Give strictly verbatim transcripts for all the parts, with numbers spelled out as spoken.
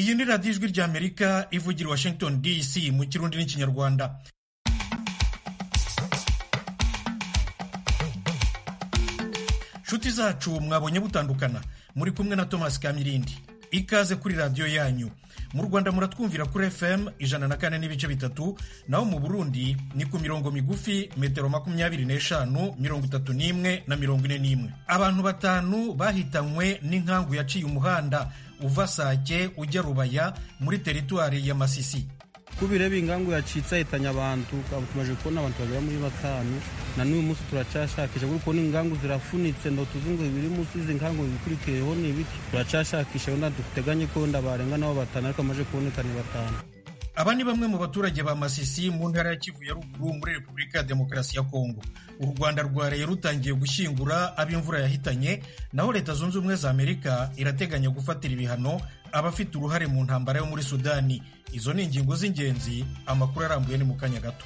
Iyi ni radiyo ijwi ry'Amerika ivugira i Washington D C mu Kirundi n'Ikinyarwanda. Nshuti zacu mwabonye butandukana, muri kumwe na Thomas Kamirindi. Ikaze kuri radiyo yanyu. Mu Rwanda muratwumvira kuri F M ijana na kane n'ibice bitatu, naho mu Burundi ni ku mirongo migufi metero makumyabiri n'eshanu, mirongo itatu n'imwe na mirongo ine n'imwe. Abantu batanu bahitanywe n'inkangu yaciye umuhanda uva Sake ujya Rubaya muri teritwari ya Masisi. Kubireba ingangu yacitse ahitanya abantu, tumaze kubona abantu bagera muri batanu, na n'uyu munsi turacashakisha kuko n'ingangu zirafunitse, ndo tuzingo biri munsi izi ngangu bikurikiyeho n'ibiki, turacashakisha na duteganye ko ndabarenga nabo batanu ariko amaje kuboneka ni batanu. Aba ni bamwe mu baturage ba Masisi mu ntara ya Kivu ya Ruguru muri Repubulika ya Demokarasi ya Kongo. U Rwanda rwaraye rutangiye gushyingura ab'imvura yahitanye, naho Leta Zunze Ubumwe za Amerika irateganya gufatira ibihano abafite uruhare mu ntambara yo muri Sudani. Izo ni ingingo z'ingenzi, amakuru arambuye ni mu kanya gato.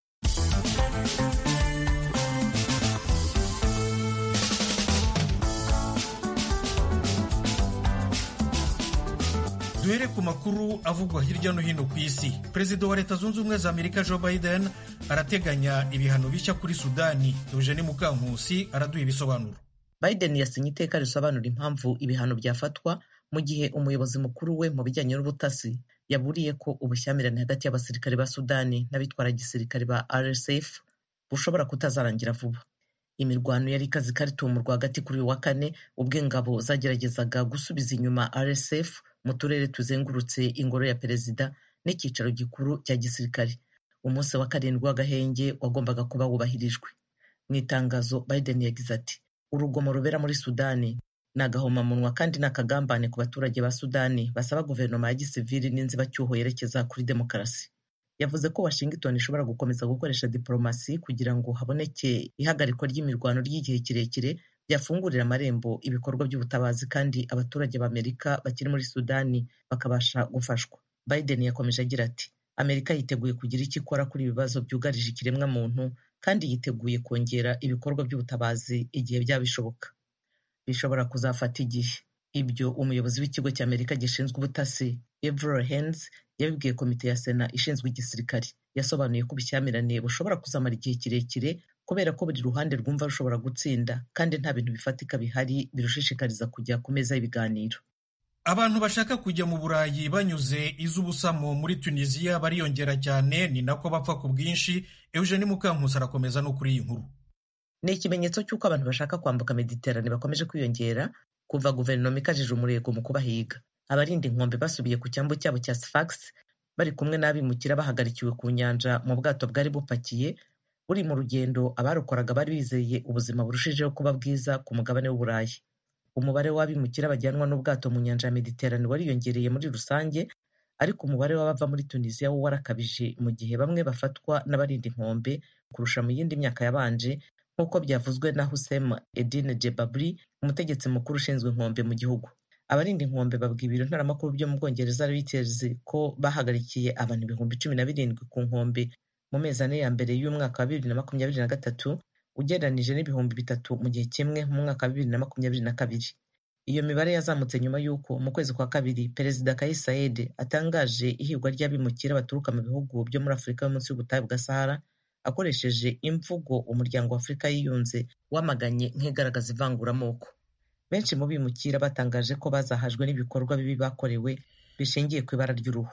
Duhere ku makuru avugwa hirya no hino ku isi. Perezida wa Leta Zunze Ubumwe za Amerika Joe Biden arateganya ibihano bishya kuri Sudani. Eugene Mukankusi araduha ibisobanuro. Biden yasinye iteka risobanura impamvu ibihano byafatwa mu gihe umuyobozi mukuru we mu bijyanye n'ubutasi yaburiye ko ubushyamirane hagati y'abasirikare ba Sudani n'abitwara gisirikare ba R S F bushobora kutazarangira vuba. Imirwano yari ikaze karitumurwa hagati kuri uyu wa kane ubwo ingabo zageragezaga gusubiza inyuma R S F mu turere tuzengurutse ingoro ya perezida n'icyicaro gikuru cya gisirikare. Umunsi wa karindwi w'agahenge wagombaga kuba wubahirijwe. Mu itangazo Biden yagize ati, urugomo rubera muri Sudani ni agahomamunwa kandi ni akagambane ku baturage ba Sudani basaba guverinoma ya gisivili n'inzibacyuho yerekeza kuri demokarasi. Yavuze ko Washington ishobora gukomeza gukoresha diplomasi kugira ngo haboneke ihagarikwa ry'imirwano ry'igihe kirekire byafungurira amarembo ibikorwa by'ubutabazi kandi abaturage b'Amerika bakiri muri Sudani bakabasha gufashwa. Biden yakomeje agira ati, Amerika yiteguye kugira icyo ikora kuri ibibazo byugarije ikiremwa muntu kandi yiteguye kongera ibikorwa by'ubutabazi igihe byaba bishoboka. Bishobora kuzafata igihe. Ibyo umuyobozi w'ikigo cy'Amerika gishinzwe ubutasi Avril Haines yabibwiye komite ya Sena ishinzwe igisirikare. Yasobanuye ko ubushyamirane bushobora kuzamara igihe kirekire kubera ko buri ruhande rwumva rushobora gutsinda kandi nta bintu bifatika bihari birushishikariza kujya ku meza y'ibiganiro. Abantu bashaka kujya mu Burayi banyuze iz'ubusamo muri Tunisia bariyongera cyane, ni nako bapfa ku bwinshi. Eugene Mukankusi arakomeza no kuri iyi nkuru. Ni ikimenyetso cy'uko abantu bashaka kwambuka Mediterane bakomeje kwiyongera kuva guverinoma ikajije umurego mu kubahiga. Abarinda inkombe basubiye ku cyambu cyabo cya Sfax bari kumwe n'abimukira bahagarikiwe ku nyanja mu bwato bwari bupakiye buri mu rugendo abarukoraga bari bizeye ubuzima burushijeho kuba bwiza ku mugabane w'Uburayi. Umubare w'abimukira bajyanwa n'ubwato mu nyanja ya Mediterane wariyongereye muri rusange, ariko umubare w'abava muri Tunisia wo warakabije mu gihe bamwe bafatwa n'abarinda inkombe kurusha mu yindi myaka yabanje, nk'uko byavuzwe na Hussein Edine Jebabri, umutegetsi mukuru ushinzwe inkombe mu gihugu. Abarinda inkombe babwiye ibiro ntaramakuru byo mu Bwongereza Reuters ko bahagarikiye abantu ibihumbi cumi na birindwi ku nkombe mu mezi ane ya mbere y'umwaka wa bibiri na makumyabiri na gatatu ugereranije n'ibihumbi bitatu mu gihe kimwe mu mwaka wa bibiri na makumyabiri na kabiri. Iyo mibare yazamutse nyuma y'uko mu kwezi kwa kabiri Perezida Kais Saied atangaje ihigwa ry'abimukira baturuka mu bihugu byo muri Afurika yo munsi y'ubutayu bwa Sahara akoresheje imvugo umuryango wa Afurika yiyunze wamaganye nk'igaragaza ivanguramoko. Benshi mu bimukira batangaje ko bazahajwe n'ibikorwa bibi bakorewe bishingiye ku ibara ry'uruhu.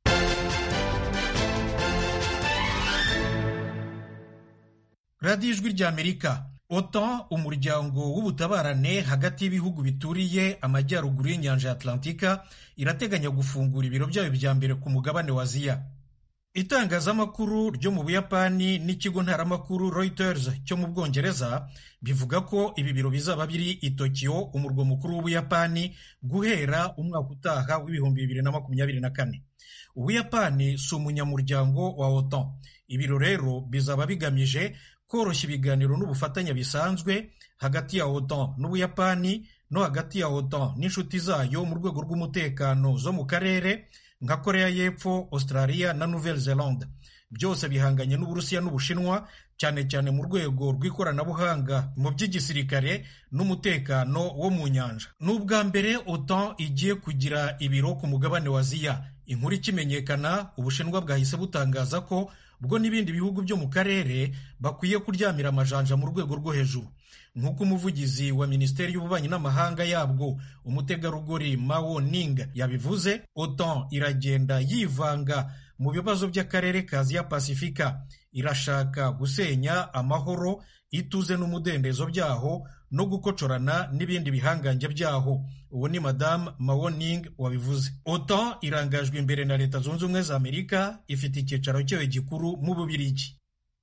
Radiyo Ijwi ry'Amerika. OTAN, umuryango w'ubutabarane hagati y'ibihugu bituriye amajyaruguru y'inyanja ya Atlantika, irateganya gufungura ibiro byayo bya mbere ku mugabane wa Aziya. Itangazamakuru ryo mu Buyapani n'ikigo ntaramakuru Reuters cyo mu Bwongereza bivuga ko ibi biro bizaba biri i Tokyo, umurwa mukuru w'Ubuyapani, guhera umwaka utaha w'ibihumbi bibiri na makumyabiri na kane. Ubuyapani si umunyamuryango wa OTAN. Ibiro rero bizaba bigamije koroshya ibiganiro n'ubufatanye bisanzwe hagati ya OTAN n'Ubuyapani no hagati ya OTAN n'inshuti zayo mu rwego rw'umutekano zo mu karere nka Korea y'Epfo, Australia na Nouvelle-Zelande. byose bihanganye n'Uburusiya n'Ubushinwa, cyane cyane mu rwego rw'ikoranabuhanga mu by'igisirikare n'umutekano wo mu nyanja. N'ubwa mbere OTAN igiye kugira ibiro ku mugabane wa Aziya. Inkuru ikimenyekana, Ubushinwa bwahise butangaza ko bwo n'ibindi bihugu byo mu karere bakwiye kuryamira amajanja mu rwego rwo hejuru. Nk'uko umuvugizi wa Minisiteri y'Ububanyi n'Amahanga yabwo, umutegarugori Mao Ning, yabivuze, OTAN iragenda yivanga mu bibazo by'akarere ka Aziya Pasifika. Irashaka gusenya amahoro, ituze n'umudendezo byaho no gukocorana n'ibindi bihangange byaho. Uwo ni Madame Mao Ning wabivuze. OTAN irangajwe imbere na Leta Zunze Ubumwe za Amerika, ifite icyicaro cyayo gikuru mu Bubiligi.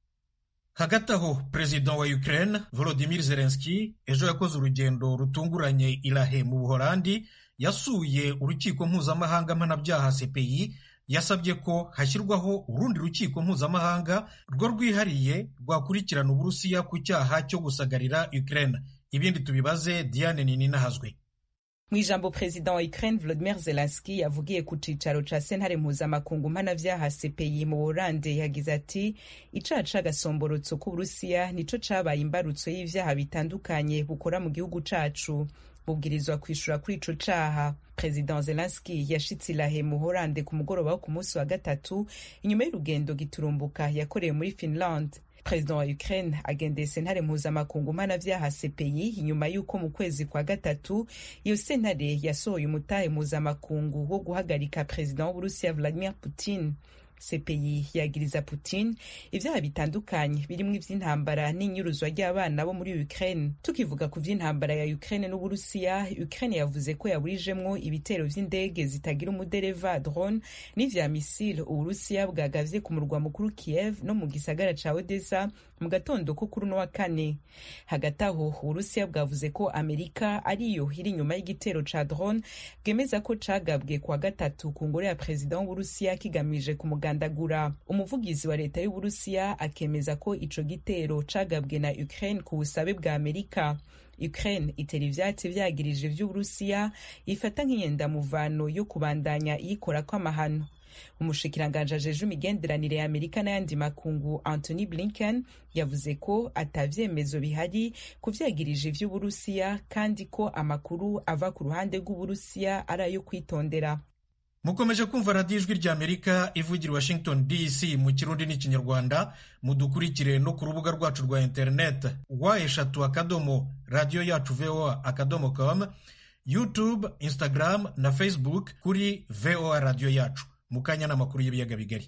Hagati aho, Perezida wa Ukraine Volodymyr Zelensky ejo yakoze urugendo rutunguranye i La Haye mu Buholandi. Yasuye urukiko mpuzamahanga mpanabyaha C P I. Yasabye ko hashyirwaho urundi rukiko mpuzamahanga rwo rwihariye rwakurikirana Uburusiya ku cyaha cyo gusagarira Ukraine. Ibindi tubibaze Diane Nininahazwe. Mu ijambo Perezida wa Ukraine Volodymyr Zelensky yavugiye ku cicaro ca sentare mpuzamakungu mpanavyaha C P I mu Buholandi, yagize ati icaha c'agasomborotso k'Uburusiya nico cabaye imbarutso y'ivyaha bitandukanye bukora mu gihugu cacu, bubwirizwa kwishura kuri ico caha. Perezida Zelensky yashitse i La Haye mu Buholandi ku mugoroba wo ku munsi wa gatatu inyuma y'urugendo giturumbuka yakoreye muri Finland. Perezida wa Ukraine agendeye sentare mpuzamakungu mpanavyaha C P I inyuma y'uko mu kwezi kwa gatatu iyo sentare yasohoye umutahe mpuzamakungu wo guhagarika Perezida w'Uburusiya Vladimir Putin. C P I yagiriza Putin ivyaha bitandukanye birimwo ivy'intambara n'inyuruzwa ry'abana bo muri Ukraine. Tukivuga ku vy'intambara ya Ukraine n'Uburusiya, Ukraine yavuze ko yaburijemwo ibitero vy'indege zitagira umudereva drone n'ivya misile Uburusiya bwagavye ku murwa mukuru Kiev no mu gisagara ca Odessa mu gatondo ko kuri uno wa kane. Hagati aho, Uburusiya bwavuze ko Amerika ariyo iri inyuma y'igitero ca drone bwemeza ko cagabwe kwa gatatu ku ngoro ya Perezida w'Uburusiya kigamije kumugandagura. Umuvugizi wa leta y'Uburusiya akemeza ko ico gitero cagabwe na Ukraine ku busabe bwa Amerika. Ukraine itera ivyatsi vyagirije vy'Uburusiya ifata nk'iyendamuvano yo kubandanya iyikora kw'amahano. Umushikiranganje ajeje imigenderanire ya Amerika n'ayandi makungu Antony Blinken yavuze ko atavyemezo bihari kuvyagirije vy'Uburusiya kandi ko amakuru ava ku ruhande rw'Uburusiya ari ayo kwitondera. Mukomeje kumva radiyo ijwi rya Amerika ivugira Washington D C mu Kirundi n'Ikinyarwanda. Mudukurikire no ku rubuga rwacu rwa internet wa eshatu akadomo radio yacu V O A akadomo com, YouTube, Instagram na Facebook kuri V O A radio yacu. Mukanya n'amakuru y'ibiyaga bigari.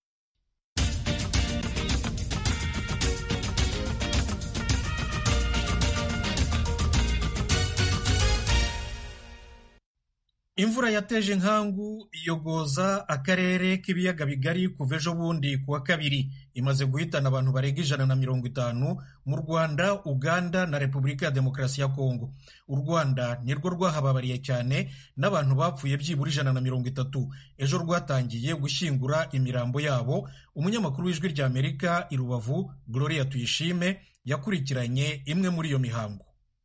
Imvura yateje inkangu iyogoza akarere k'ibiyaga bigari kuva ejo bundi kuwa kabiri. Imaze guhitana abantu barenga ijana na mirongo itanu mu Rwanda, Uganda na Repubulika ya Demokarasi ya Kongo. U Rwanda nirwo rwahababariye cyane n'abantu bapfuye byibura ijana na mirongo itatu. Ejo rwatangiye gushyingura imirambo yabo. Umunyamakuru w'ijwi rya Amerika i Rubavu, Gloria Tuyishime, yakurikiranye imwe muri iyo mihango.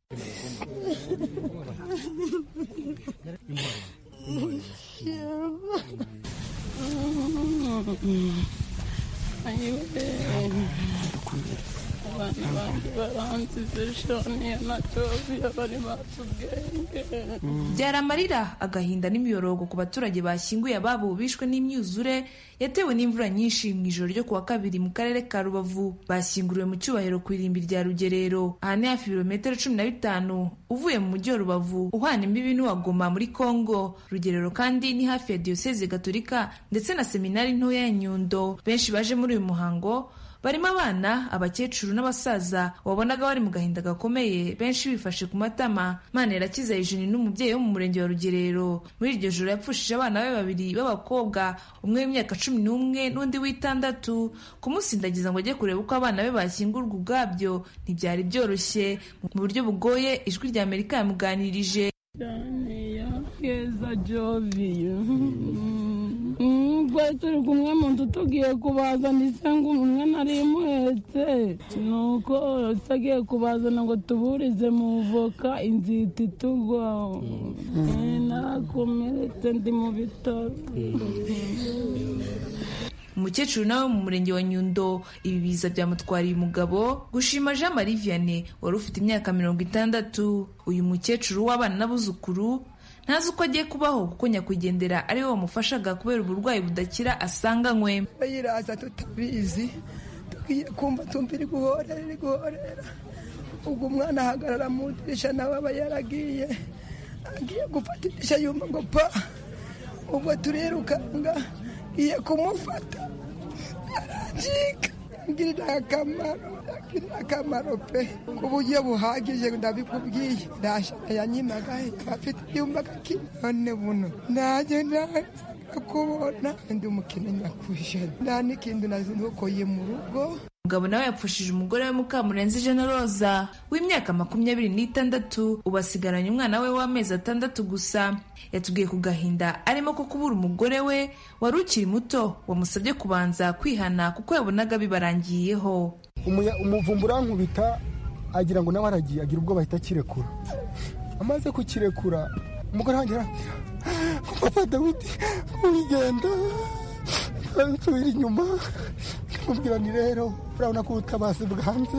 Byari amarira, agahinda n'imiyorogo ku baturage bashyinguye ababo bishwe n'imyuzure yatewe n'imvura nyinshi mu ijoro ryo kuwa kabiri mu karere ka Rubavu. Bashyinguriwe mu cyubahiro ku irimbi rya Rugerero, aha ni hafi ibirometero cumi na bitanu uvuye mu mujyi wa Rubavu uhana imbibi n'uwa Goma muri Kongo. Rugerero kandi ni hafi ya Diyoseze Gatolika ndetse na seminari ntoya ya Nyundo. Benshi baje muri uyu muhango barimo abana, abakecuru n'abasaza wabonaga bari mu gahinda gakomeye, benshi bifashe ku matama. Manirakiza Eugenie n'umubyeyi wo mu murenge wa Rugerero muri iryo joro yapfushije abana be babiri b'abakobwa, umwe w'imyaka cumi n'umwe n'undi w'itandatu. Kumusindagiza ngo ajye kureba uko abana be bashyingurwa ubwabyo ntibyari byoroshye. Mu buryo bugoye ijwi rya Amerika yamuganirije. Twari turi kumwe mu nzu tugiye kubazana isenga, umwe nari imuhetse, nuko tagiye kubazana ngo tuburize mu voka inziti tugwa, narakomeretse ndi mu bitaro. Mu umukecuru nawe mu murenge wa Nyundo ibi biza byamutwariye umugabo. Gushima Jean Marie Vianney wari ufite imyaka mirongo itandatu, uyu mukecuru w'abana n'abuzukuru ntazi uko agiye kubaho kuko nyakwigendera ariwe wamufashaga kubera uburwayi budakira asanganywe. Bayiraza tutabizi tugiye kumva tumbiri guhorera iri guhorera, ubwo umwana ahagarara mu dirisha nawe aba yaragiye agiye gufata idirisha yumva ngo pa, ubwo turirukanga iye kumufata aracika. Ngirira akamaro, ngirira akamaro pe, ku buryo buhagije ndabikubwiye. Ndashaka yanyimaga afite yumvaga kinone buno naje naje kubona ndi umukene nyakuje nta n'ikindi nazindukoye mu rugo. Umugabo nawe yapfushije umugore we Mukamurenzi Jeanne Rosa w'imyaka makumyabiri n'itandatu, ubu asigaranye umwana we w'amezi atandatu gusa. Yatubwiye ku gahinda arimo ko kubura umugore we wari ukiri muto wamusabye kubanza kwihana kuko yabonaga bibarangiyeho. Umuvumbu urankubita agira ngo nawe aragiye, agira ubwo bahita kirekura. Amaze kukirekura umugore wanjye arambwira papa Dawidi wigenda nsubira inyuma. Mubwira ni rero urabona ko ubutabazi bwanze,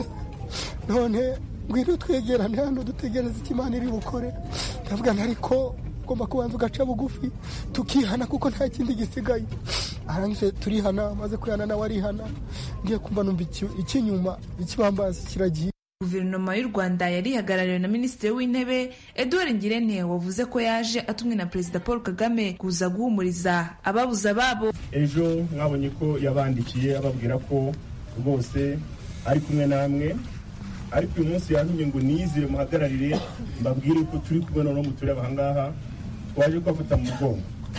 none ngwino twegerane hano dutegereze icyo Imana iri bukore. Ndavuga ariko ugomba kubanza ugaca bugufi tukihana kuko nta kindi gisigaye. Arangije turihana, amaze kwihana nawe arihana. Ngiye kumva numva ikinyuma ikibambazi kiragiye. Guverinoma y'u Rwanda yari ihagarariwe na Minisitiri w'Intebe Edouard Ngirente wavuze ko yaje atumwe na Perezida Paul Kagame kuza guhumuriza ababuze ababo. Ejo mwabonye ko yabandikiye ababwira ko bose ari kumwe namwe, ariko uyu munsi yantumye ngo nizire muhagararire mbabwire ko turi kumwe no mutureba ahangaha twaje kwafata mu mugongo.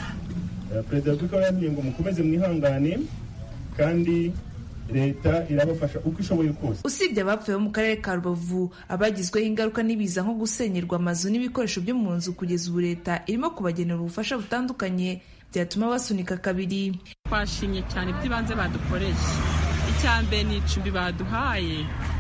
Perezida wa Repubulika yantumye ngo mukomeze mwihangane kandi leta irabafasha uko ishoboye kose. Usibye abapfuye mu karere ka Rubavu, abagizweho ingaruka n'ibiza nko gusenyerwa amazu n'ibikoresho byo mu nzu, kugeza ubu leta irimo kubagenera ubufasha butandukanye byatuma basunika kabiri. Twashimye cyane by'ibanze badukoreye. Icya mbere ni icumbi baduhaye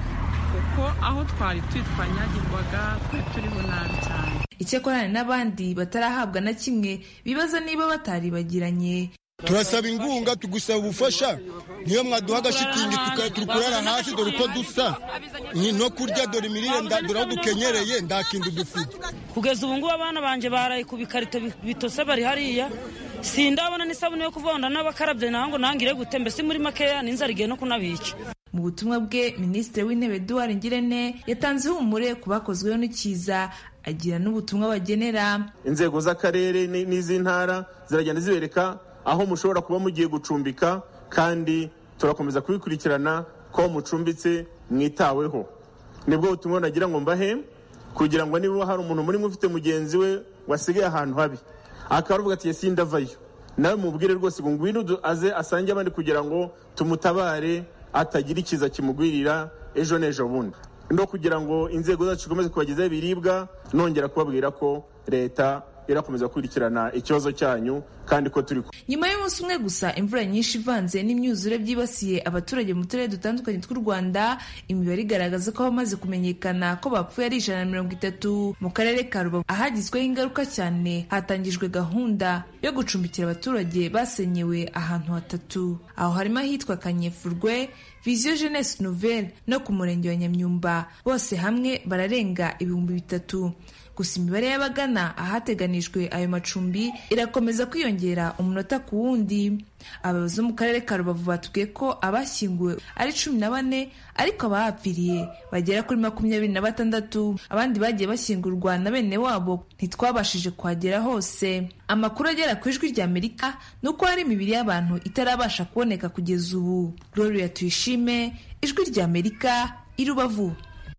kuko aho twari twitwanyagirwaga twari turiho nabi cyane. Icyakorana n'abandi batarahabwa na kimwe bibaza niba bataribagiranye. Turasaba ingunga, tugusaba ubufasha, niyo mwaduha agashitingi tukurara hasi dore uko dusa no kurya dore imirire ndadura aho dukenyereye ndakindu dufite. Kugeza ubu ngubu abana banje baraye ku bikarito bitose bari hariya, sindabona n'isabune yo kuvonda n'abakarabye nango nangire gute, mbese muri makeya n'inzara igiye no kunabica. Mu butumwa bwe Minisitiri w'Intebe Edouard Ngirente yatanze ihumure ku bakozweho n'ikiza, agira n'ubutumwa bagenera inzego z'akarere n'iz'intara ziragenda zibereka aho mushobora kuba mugiye gucumbika, kandi turakomeza kubikurikirana ko mucumbitse mwitaweho. Nibwo butumwa nagira ngo mbahe, kugira ngo niba hari umuntu muri mufite mugenzi we wasigaye ahantu habi akavuga ati yesi ndavayo, nawe mubwire rwose ngo ngwino aze asange abandi kugira ngo tumutabare atagira ikiza kimugwirira ejo n'ejo bundi. No kugira ngo inzego zacu zikomeze kubagezaho ibiribwa, nongera kubabwira ko leta irakomeza kurikirana ikibazo cyanyu kandi ko turi. Nyuma y'umunsi umwe gusa imvura nyinshi ivanze n'imyuzure byibasiye abaturage mu turere dutandukanye tw'u Rwanda, imibare igaragaza ko abamaze kumenyekana ko bapfuye ari ijana na mirongo itatu. Mu karere ka Rubavu ahagizweho ingaruka cyane hatangijwe gahunda yo gucumbikira abaturage basenyewe ahantu hatatu. Aho harimo ahitwa Kanyefurwe, Vision Jeunesse Nouvelle no ku murenge wa Nyamyumba, bose hamwe bararenga ibihumbi bitatu. Gusa imibare y'abagana ahateganijwe ayo macumbi irakomeza kwiyongera umunota ku wundi. Abayobozi bo mu karere ka Rubavu batubwiye ko abashyinguwe ari cumi na bane, ariko abahapfiriye bagera kuri makumyabiri na batandatu. Abandi bagiye bashyingurwa na bene wabo ntitwabashije kuhagera hose. Amakuru agera ku Ijwi ry'Amerika ni uko hari imibiri y'abantu itarabasha kuboneka kugeza ubu. Gloria Tuyishime, Ijwi ry'Amerika, i Rubavu.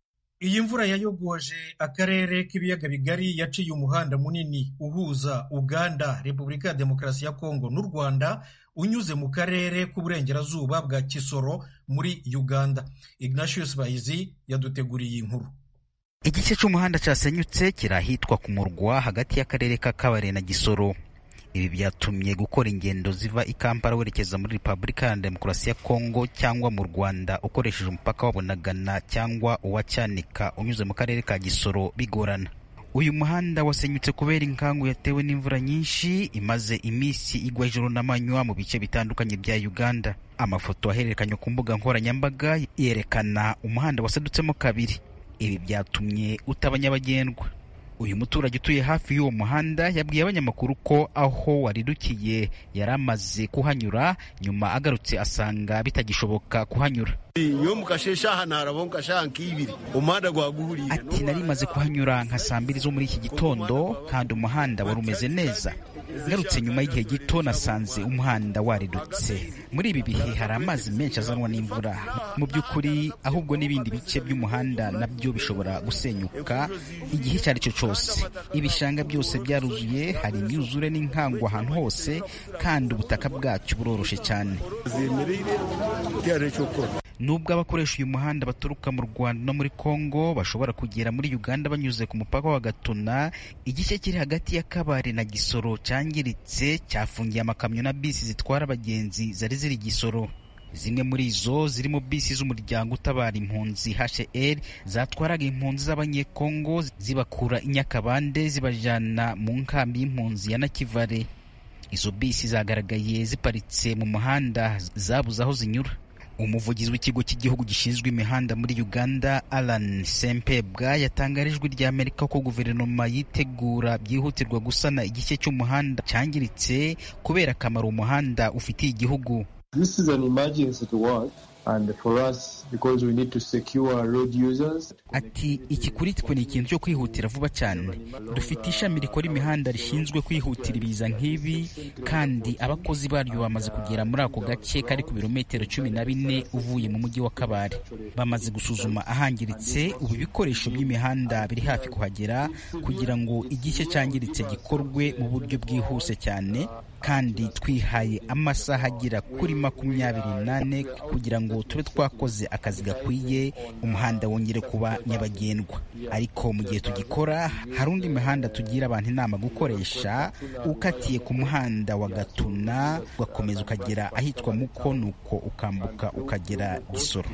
Iyi mvura yayogoje akarere k'ibiyaga bigari yaciye umuhanda munini uhuza Uganda, Repubulika ya Demokarasi ya Kongo n'u Rwanda unyuze mu karere k'uburengerazuba bwa Kisoro muri Uganda. Ignatius Bahizi yaduteguriye inkuru. Igice cy'umuhanda cyasenyutse kirahitwa ku murwa hagati y'akarere ka Kabare na Gisoro. Ibi byatumye gukora ingendo ziva i Kampala werekeza muri Repubulika ya Demokarasi ya Kongo cyangwa mu Rwanda ukoresheje umupaka wa Bunagana cyangwa uwa Cyanika unyuze mu karere ka Gisoro bigorana. uyu muhanda wasenyutse kubera inkangu yatewe n'imvura nyinshi imaze iminsi igwa ijoro n'amanywa mu bice bitandukanye bya Uganda. Amafoto ahererekanywe ku mbuga nkoranyambaga yerekana umuhanda wasadutsemo kabiri. Ibi byatumye utaba nyabagendwa. Uyu muturage utuye hafi y'uwo muhanda yabwiye abanyamakuru ko aho waridukiye yaramaze kuhanyura, nyuma agarutse asanga bitagishoboka kuhanyura. Ati nari maze kuhanyura nka saa mbiri zo muri iki gitondo kandi umuhanda wari umeze neza. Ngarutse nyuma y'igihe gito nasanze umuhanda waridutse. Muri ibi bihe hari amazi menshi azanwa n'imvura. Mu by'ukuri ahubwo n'ibindi bice by'umuhanda nabyo bishobora gusenyuka igihe icyo ari cyo cyose. Ibishanga byose byaruzuye, hari imyuzure n'inkangu ahantu hose kandi ubutaka bwacyo buroroshe cyane. Nubwo abakoresha uyu muhanda baturuka mu Rwanda no muri Kongo bashobora kugera muri Uganda banyuze ku mupaka wa Gatuna, igice kiri hagati ya Kabare na Gisoro cyangiritse cyafungiye amakamyo na bisi zitwara abagenzi zari ziri Gisoro. Zimwe muri izo zirimo bisi z'umuryango utabara impunzi H L zatwaraga impunzi z'abanyekongo zibakura i Nyakabande zibajana mu nkambi y'impunzi ya Nakivale. Izo bisi zagaragaye ziparitse mu muhanda zabuze aho zinyura. Umuvugizi w'ikigo cy'igihugu gishinzwe imihanda muri Uganda Alan Sempebwa yatangarijwe rya Amerika ko guverinoma yitegura byihutirwa gusana igice cy'umuhanda cyangiritse kubera akamaro umuhanda ufitiye igihugu. This is an emergency to work and for us because we need to secure our road users. Ati iki kuri twe ni ikintu cyo kwihutira vuba cyane. Dufite ishami rikora imihanda rishinzwe kwihutira ibiza nk'ibi kandi abakozi baryo bamaze kugera muri ako gace kari ku birometero cumi na bine uvuye mu mujyi wa Kabare. Bamaze gusuzuma ahangiritse, ubu ibikoresho by'imihanda biri hafi kuhagera kugira ngo igice cyangiritse gikorwe mu buryo bwihuse cyane, kandi twihaye amasaha agera kuri makumyabiri nane kugira ngo tube twakoze akazi gakwiye umuhanda wongere kuba nyabagendwa. Ariko mu gihe tugikora hari undi mihanda tugira abantu inama gukoresha, ukatiye ku muhanda wa Gatuna ugakomeza ukagera ahitwa Muko nuko ukambuka ukagera Gisoro.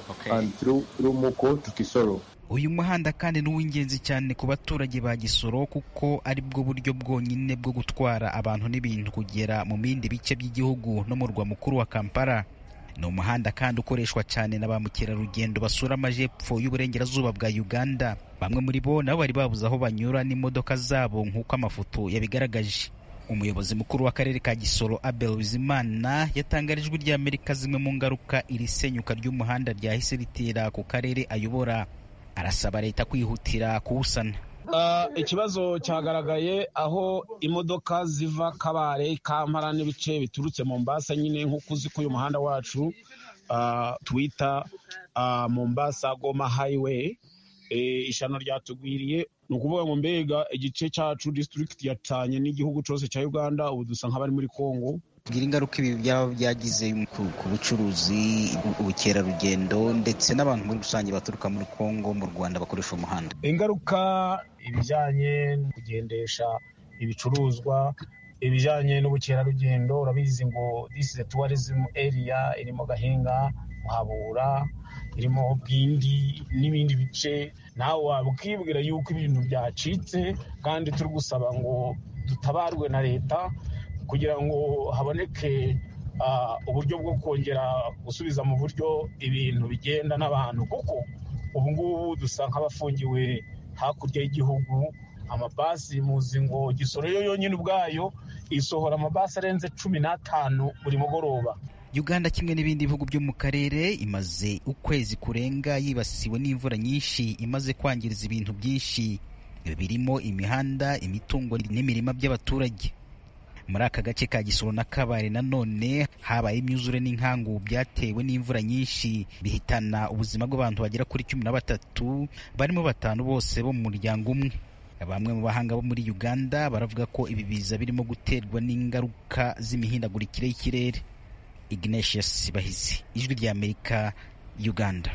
Uyu muhanda kandi ni uw'ingenzi cyane ku baturage ba Gisoro kuko ari bwo buryo bwonyine bwo gutwara abantu n'ibintu kugera mu bindi bice by'igihugu no mu murwa mukuru wa Kampala. Ni umuhanda kandi ukoreshwa cyane na ba mukerarugendo basura amajepfo y'uburengerazuba bwa Uganda. Bamwe muri bo nabo bari babuze aho banyura n'imodoka zabo nk'uko amafoto yabigaragaje. Umuyobozi mukuru w'akarere ka Gisoro Abel Bizimana yatangarijwe rya Amerika zimwe mu ngaruka iri senyuka ry'umuhanda ryahise ritera ku karere ayobora. Arasaba leta kwihutira kuwusana. Uh, ikibazo cyagaragaye aho imodoka ziva Kabare, Kampala n'ibice biturutse Mombasa, nyine nk'uko uzi ko uyu muhanda wacu uh, twita uh, Mombasa Goma Highway. E, ishano ryatugwiriye ni ukuvuga ngo mbega igice cyacu district yatanye n'igihugu cyose cya Uganda, ubu dusa nk'abari muri Kongo. Gira ingaruka ibi byaba byagize ku bucuruzi, ubukerarugendo ndetse n'abantu muri rusange baturuka muri Kongo mu Rwanda bakoresha umuhanda. Ingaruka ibijyanye no kugendesha ibicuruzwa, ibijyanye n'ubukerarugendo, urabizi ngo this is a tourism area, irimo Gahinga, Muhabura, irimo Bwindi n'ibindi bice. Nawe wabwibwira yuko ibintu byacitse kandi turi gusaba ngo dutabarwe na leta kugira ngo haboneke uh, uburyo bwo kongera gusubiza mu buryo ibintu bigenda n'abantu, kuko ubu ngubu dusa nk'abafungiwe hakurya y'igihugu. Amabasi muzi ngo Gisoro yo yonyine ubwayo isohora amabasi arenze cumi n'atanu buri mugoroba. Uganda kimwe n'ibindi bihugu byo mu karere imaze ukwezi kurenga yibasiwe n'imvura nyinshi imaze kwangiriza ibintu byinshi birimo imihanda, imitungo n'imirima by'abaturage. Muri aka gace ka Gisoro na Kabare nanone habaye imyuzure n'inkangu byatewe n'imvura nyinshi bihitana ubuzima bw'abantu bagera kuri cumi na batatu, barimo batanu bose bo mu muryango umwe. Bamwe mu bahanga bo muri Uganda baravuga ko ibi biza birimo guterwa n'ingaruka z'imihindagurikire y'ikirere. Ignatius Bahizi, Ijwi rya Amerika, Uganda.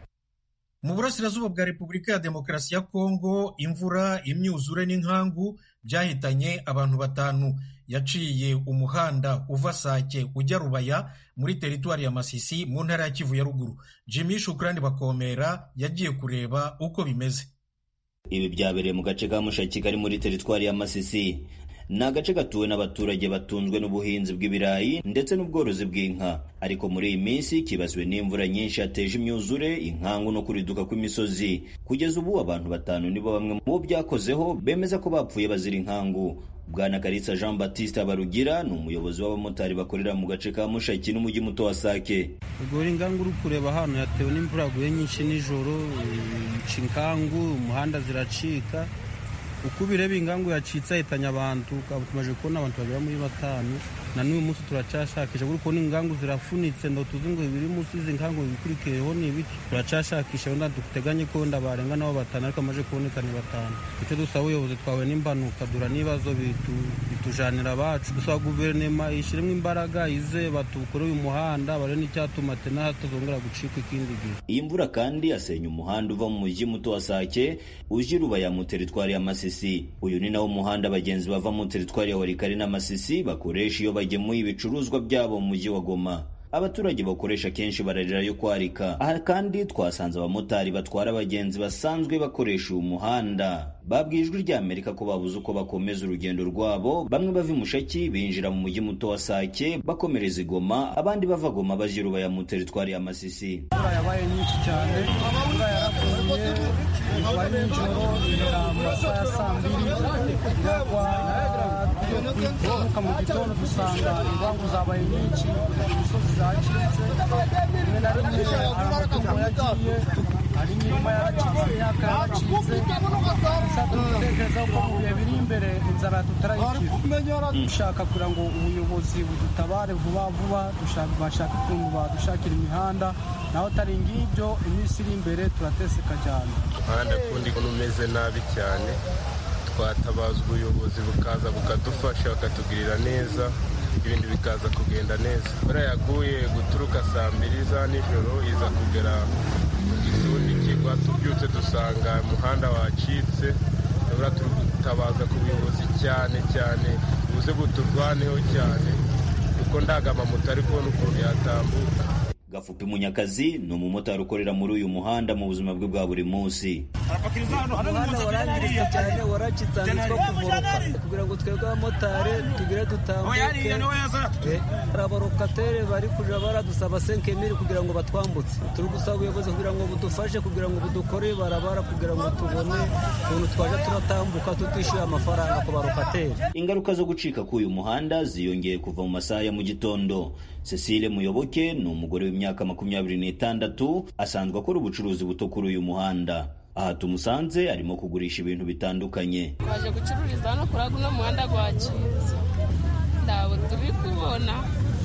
Mu burasirazuba bwa Repubulika ya Demokarasi ya Kongo, imvura, imyuzure n'inkangu byahitanye abantu batanu. Yaciye umuhanda uva Sake ujya Rubaya muri teritwari ya Masisi mu ntara ya Kivu ya ruguru. Jimmy Shukrani Bakomera yagiye kureba uko bimeze. Ibi byabereye mu gace ka Mushaki kari muri teritwari ya Masisi. Ni agace gatuwe n'abaturage batunzwe n'ubuhinzi bw'ibirayi ndetse n'ubworozi bw'inka, ariko muri iyi minsi kibasiwe n'imvura nyinshi yateje imyuzure, inkangu no kuriduka kw'imisozi. Kugeza ubu abantu batanu nibo bamwe mu byakozeho bemeza ko bapfuye bazira inkangu. Bwana Karitsa Jean Baptiste Barugira ni umuyobozi w'abamotari bakorera mu gace ka Mushaki n'umujyi muto wa Sake. Ubwo ingangu uri kureba hano yatewe n'imvura yaguye nyinshi nijoro, ica inkangu, umuhanda ziracika. Uko bireba ingangu yacitse ahitanya abantu, tumaze kubona abantu bagera muri batanu, na n'uyu munsi turacashakisha kuko ingangu zirafunitse, ndo tuzi ngo ibiri munsi izi ngangu bikurikiyeho ni ibiki. Turacashakisha wenda duteganye ko wenda barenga nabo batanu, ariko amaze kuboneka ni batanu. Icyo dusaba ubuyobozi twawe n'impanuka dura n'ibibazo bitujanira abacu, dusaba guverinoma ishyiremo imbaraga ize batukore uyu muhanda bare n'icyatuma tena hatazongera gucika ikindi gihe. Iyi mvura kandi asenya umuhanda uva mu mujyi muto wa Sake uje Rubaya mu teritwari ya Masisi. Uyu ni nawo muhanda abagenzi bava mu teritwari ya Walikale na Masisi bakoresha iyo bagemuye ibicuruzwa byabo mu mujyi wa Goma. Abaturage bakoresha kenshi bararira yo kwarika. Aha kandi twasanze abamotari batwara abagenzi basanzwe bakoresha uyu muhanda babwiye Ijwi rya Amerika ko babuze uko bakomeza urugendo rwabo. Bamwe bava i Mushaki binjira mu mujyi muto wa Sake bakomereza i Goma, abandi bava Goma baje Rubaya mu teritwari ya Masisi. Imvura yabaye nyinshi cyane, imvura yaraguye ibaye nijoro igera mu masaha ya saa mbiri iragwa, tubyuka mu gitondo dusanga ingangu zabaye nyinshi, imisozi zacitse, rimwe na rimwe hari amatungo yagiye, hari imirima yaracitse, imyaka yaracitse. Dutekereza ko mu bihe biri imbere inzara tutarayikira. Dushaka kugira ngo ubuyobozi budutabare vuba vuba, bashaka ukuntu badushakira imihanda, naho atari ngibyo iminsi iri imbere turateseka cyane. Umuhanda kundi umeze nabi cyane, twatabaza ubuyobozi bukaza bukadufasha bakatugirira neza, ibindi bikaza kugenda neza. Imvura yaguye guturuka saa mbiri za nijoro iza kugera mu gitundi kigwa, tubyutse dusanga umuhanda wacitse. Tubura turutabaza ku buyobozi cyane cyane buze buturwaneho cyane kuko ndagama mutari kubona ukuntu yatambuka. Gafupi Munyakazi ni umumotari ukorera muri uyu muhanda mu buzima bwe bwa buri munsi. Umuhanda warangiritse cyane, waracitse two kuvoroka kugira ngo twebwe abamotari tugire dutambuke. Abarokateri bari kuja baradusaba cinq mille kugira ngo batwambutse. Turi gusaba ubuyobozi kugira ngo budufashe kugira ngo budukore barabara kugira ngo tubone ukuntu twaje turatambuka tutishyuye amafaranga ku barokateri. Ingaruka zo gucika k'uyu muhanda ziyongeye kuva mu masaha ya mu gitondo. Cecile Muyoboke ni umugore w'imyaka makumyabiri n'itandatu, asanzwe akora ubucuruzi buto kuri uyu muhanda. Aha tumusanze arimo kugurisha ibintu bitandukanye. Baje gucururiza hano kuri uno muhanda gwacitse, ndabo turi kubona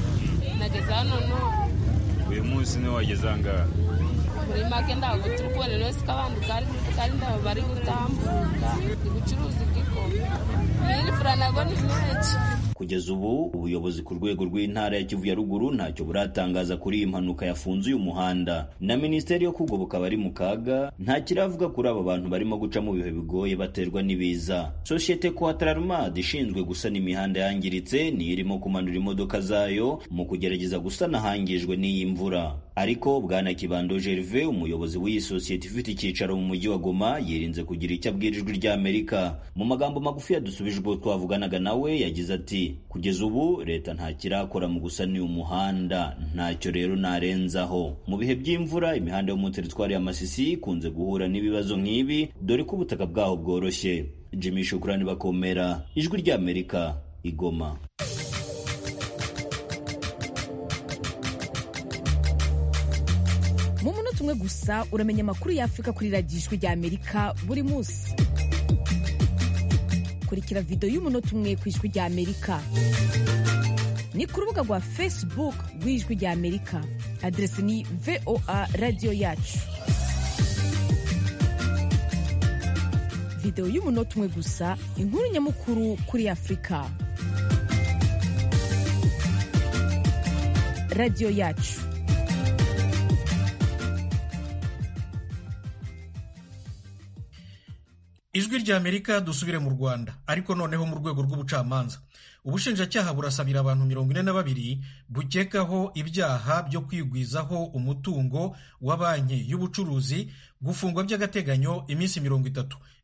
nageze hano no. Uyu munsi ni wageze angahe? Muri make ndabo turi kubona no sikabandi kandi kandi ndabo bari gutambuka gucuruza igikombe. Ni frana go ni menshi. Kugeza ubu ubuyobozi ku rwego rw'intara ya Kivu ya ruguru ntacyo buratangaza kuri iyi mpanuka yafunze uyu muhanda, na Minisiteri yo kugoboka bari mu kaga nta kiravuga kuri aba bantu barimo guca mu bihe bigoye baterwa n'ibiza. Societe Quatrarmad ishinzwe gusana imihanda yangiritse ni irimo kumanura imodoka zayo mu kugerageza gusana hangijwe n'iyi mvura. Ariko Bwana Kibando Gervais, umuyobozi w'iyi sosiyete ifite icyicaro mu mujyi wa Goma, yirinze kugira icyo abwira Ijwi rya Amerika. Mu magambo magufi yadusubije ubwo twavuganaga nawe yagize ati: kugeza ubu leta nta kirakora mu gusana uyu muhanda, ntacyo rero narenzaho. Mu bihe by'imvura imihanda yo mu teritwari ya Masisi ikunze guhura n'ibibazo nk'ibi dore ko ubutaka bwaho bworoshye. Jimmy Shukrani Bakomera, Ijwi rya Amerika, Igoma. Mu munota umwe gusa uramenya amakuru y'Afrika kuri radiyo Ijwi rya Amerika buri munsi. Kurikira video y'umunota umwe ku Ijwi rya Amerika ni ku rubuga rwa Facebook rw'Ijwi rya Amerika, adresi ni V O A radio yacu. Video y'umunota umwe gusa, inkuru nyamukuru kuri Afrika. Radio yacu. Ijwi rya Amerika dusubire mu Rwanda, ariko noneho mu rwego rw'ubucamanza. Ubushinjacyaha burasabira abantu mirongo ine na babiri bukekaho ibyaha byo kwigwizaho umutungo wa banki y'ubucuruzi gufungwa by'agateganyo iminsi mirongo itatu.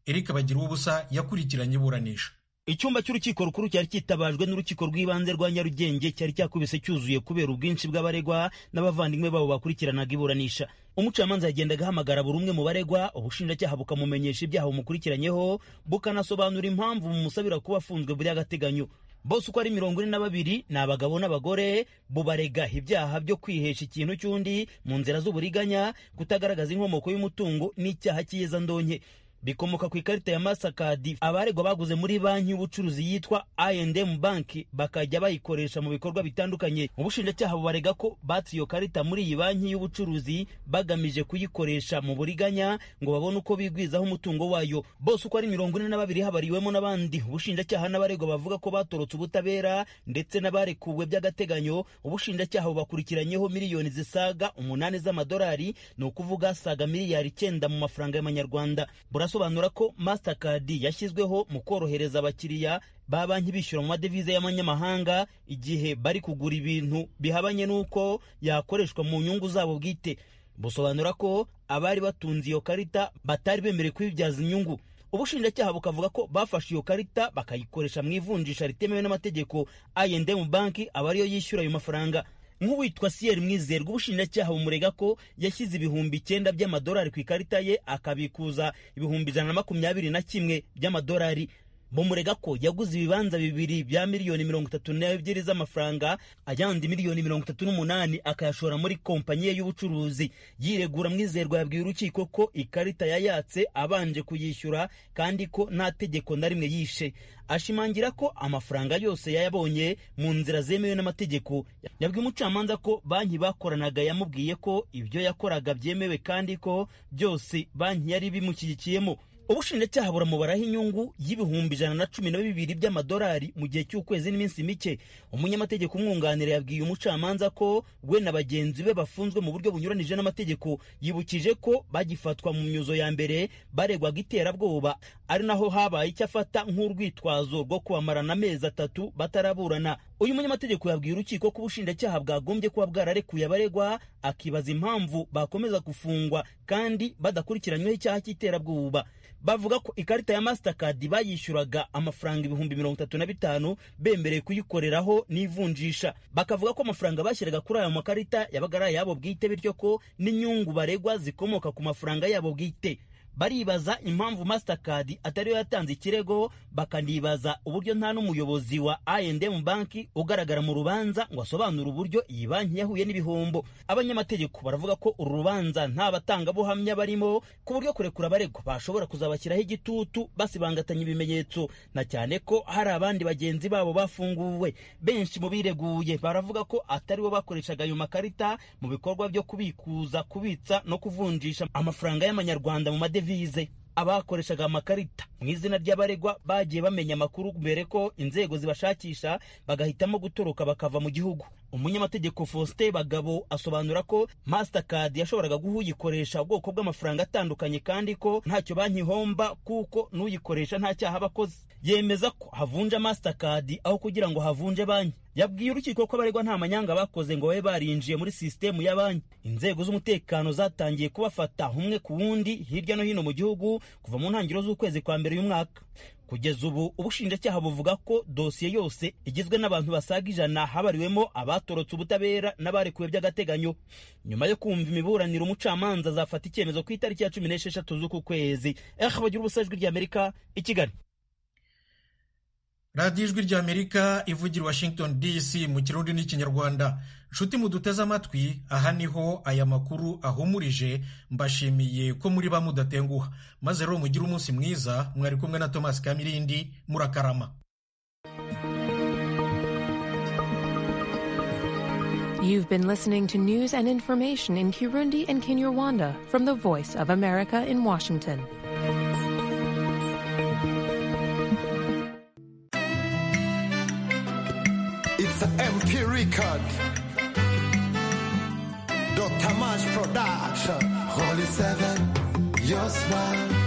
Eric Bagiruwubusa yakurikiranye iburanisha. Icyumba cy'urukiko rukuru cyari cyitabajwe n'urukiko rw'ibanze rwa Nyarugenge cyari cyakubise cyuzuye kubera ubwinshi bw'abaregwa n'abavandimwe babo bakurikiranaga iburanisha. Umucamanza yagendaga ahamagara buri umwe mu baregwa, ubushinjacyaha bukamumenyesha ibyaha bumukurikiranyeho, bukanasobanura impamvu bumusabira kuba afunzwe by'agateganyo. Bose uko ari mirongo ine na babiri ni abagabo n'abagore, bubarega ibyaha byo kwihesha ikintu cy'undi mu nzira z'uburiganya, kutagaragaza inkomoko y'umutungo n'icyaha cy'iyezandonke. Bikomoka ku ikarita ya Mastercard abaregwa baguze muri banki y'ubucuruzi yitwa I and M Bank bakajya bayikoresha mu bikorwa bitandukanye. Ubushinjacyaha bubarega ko batse iyo karita muri iyi banki y'ubucuruzi bagamije kuyikoresha mu buriganya ngo babone uko bigwizaho umutungo wayo. Bose uko ari mirongo ine na babiri habariwemo n'abandi. Ubushinjacyaha n'abaregwa bavuga ko batorotse ubutabera ndetse n'abarekuwe by'agateganyo. Ubushinjacyaha bubakurikiranyeho miliyoni zisaga umunani z'amadolari, ni ukuvuga saga miliyari icyenda mu mafaranga y'amanyarwanda. Burasobanura ko Mastercard yashyizweho mu korohereza abakiriya ba banki bishyura mu madevize y'amanyamahanga igihe bari kugura ibintu bihabanye n'uko yakoreshwa mu nyungu zabo bwite. Busobanura ko abari batunze iyo karita batari bemerewe kuyibyaza inyungu. Ubushinjacyaha bukavuga ko bafashe iyo karita bakayikoresha mu ivunjisha ritemewe n'amategeko. I and M Bank aba ariyo yishyura ayo mafaranga. Nk'uwitwa Sieri Mwizerwa, ubushinjacyaha bumurega ko yashyize ibihumbi icyenda by'amadolari ku ikarita ye akabikuza ibihumbi ijana na makumyabiri na kimwe by'amadolari. Bumurega ko yaguze ibibanza bibiri bya miliyoni mirongo itatu n'ebyiri z'amafaranga, ayandi miliyoni mirongo itatu n'umunani akayashora muri kompanyi ye y'ubucuruzi. Yiregura Mwizerwa yabwiye urukiko ko ikarita yayatse abanje kuyishyura kandi ko nta tegeko na rimwe yishe. Ashimangira ko amafaranga yose yayabonye mu nzira zemewe n'amategeko. Yabwiye umucamanza ko banki bakoranaga yamubwiye ko ibyo yakoraga byemewe kandi ko byose banki yari bimushyigikiyemo. Ubushinjacyaha buramubaraho inyungu y'ibihumbi ijana na cumi na bibiri by'amadolari mu gihe cy'ukwezi n'iminsi mike. Umunyamategeko umwunganira yabwiye umucamanza ko we na bagenzi be bafunzwe mu buryo bunyuranije n'amategeko. Yibukije ko bagifatwa mu myuzo ya mbere baregwaga iterabwoba, ari naho habaye icyo afata nk'urwitwazo rwo kubamarana amezi atatu bataraburana. Uyu munyamategeko yabwiye urukiko ko ubushinjacyaha bwagombye kuba bwararekuye abaregwa, akibaza impamvu bakomeza gufungwa kandi badakurikiranyweho icyaha cy'iterabwoba. Bavuga ko ikarita ya Mastercard bayishyuraga amafaranga ibihumbi mirongo itatu na bitanu bemereye kuyikoreraho n'ivunjisha. Bakavuga ko amafaranga bashyiraga kuri ayo makarita yabaga ari ayabo bwite, bityo ko n'inyungu baregwa zikomoka ku mafaranga yabo bwite. Baribaza impamvu Mastercard atariyo yatanze ikirego, bakanibaza uburyo nta n'umuyobozi wa I and M Bank ugaragara mu rubanza ngo asobanure uburyo iyi banki yahuye n'ibihombo. Abanyamategeko baravuga ko uru rubanza nta batangabuhamya barimo, ku buryo kurekura abaregwa bashobora kuzabashyiraho igitutu basibangatanya ibimenyetso, na cyane ko hari abandi bagenzi babo bafunguwe. Benshi mu bireguye baravuga ko ataribo bakoreshaga ayo makarita mu bikorwa byo kubikuza, kubitsa no kuvunjisha amafaranga y'amanyarwanda mu madevize vize. Abakoreshaga amakarita mu izina ry'abaregwa bagiye bamenya amakuru mbere ko inzego zibashakisha, bagahitamo gutoroka bakava mu gihugu. Umunyamategeko Faustin Bagabo asobanura ko Mastercard yashoboraga guhuyikoresha ubwoko bw'amafaranga atandukanye kandi ko ntacyo banki homba kuko n'uyikoresha nta cyaha abakoze. Yemeza ko havunja Mastercard aho kugira ngo havunje banki. Yabwiye urukiko ko abaregwa nta manyanga bakoze ngo babe barinjiye muri sisitemu ya banki. Inzego z'umutekano zatangiye kubafata umwe ku wundi hirya no hino mu gihugu kuva mu ntangiriro z'ukwezi kwa mbere y'umwaka. Kugeza ubu ubushinjacyaha buvuga ko dosiye yose igizwe n'abantu basaga ijana, habariwemo abatorotse ubutabera n'abarekuwe by'agateganyo. Nyuma yo kumva imiburaniro, umucamanza azafata icyemezo ku itariki ya cumi n'esheshatu z'uku kwezi. Eh, bagira ubusajwi ry'Amerika i Kigali. radiyo ijwi ry'Amerika ivugira Washington D C mu Kirundi n'Ikinyarwanda. Nshuti muduteze amatwi, aha niho aya makuru ahumurije. Mbashimiye ko muri ba mudatenguha, maze rero mugire umunsi mwiza. Mwari kumwe na Thomas Kamirindi, murakarama. You've been listening to news and information in Kirundi and Kinyarwanda from the Voice of America in Washington. It's an M P record. Doctor March Production. Holy Seven, your smile.